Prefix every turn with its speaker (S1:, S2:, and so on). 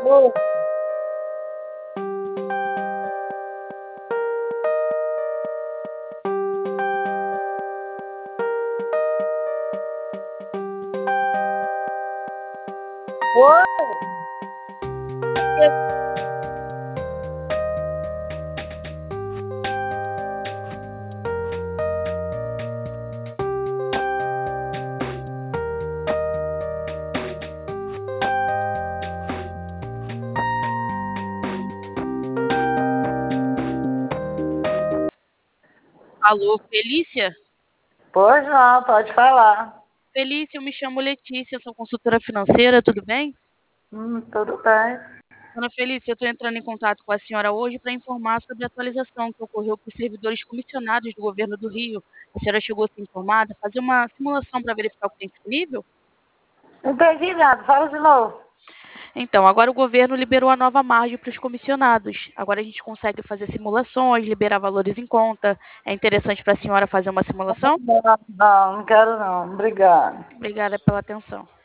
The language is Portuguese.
S1: Oi. Oi.
S2: Alô, Felícia?
S1: Pois não, pode falar.
S2: Felícia, eu me chamo Letícia, sou consultora financeira, tudo bem?
S1: Tudo bem.
S2: Dona Felícia, eu estou entrando em contato com a senhora hoje para informar sobre a atualização que ocorreu para os servidores comissionados do governo do Rio. A senhora chegou a ser informada, fazer uma simulação para verificar o que tem disponível?
S1: Não entendi nada, fala de novo.
S2: Então, agora o governo liberou a nova margem para os comissionados. Agora a gente consegue fazer simulações, liberar valores em conta. É interessante para a senhora fazer uma simulação?
S1: Não, não quero não. Obrigada.
S2: Obrigada pela atenção.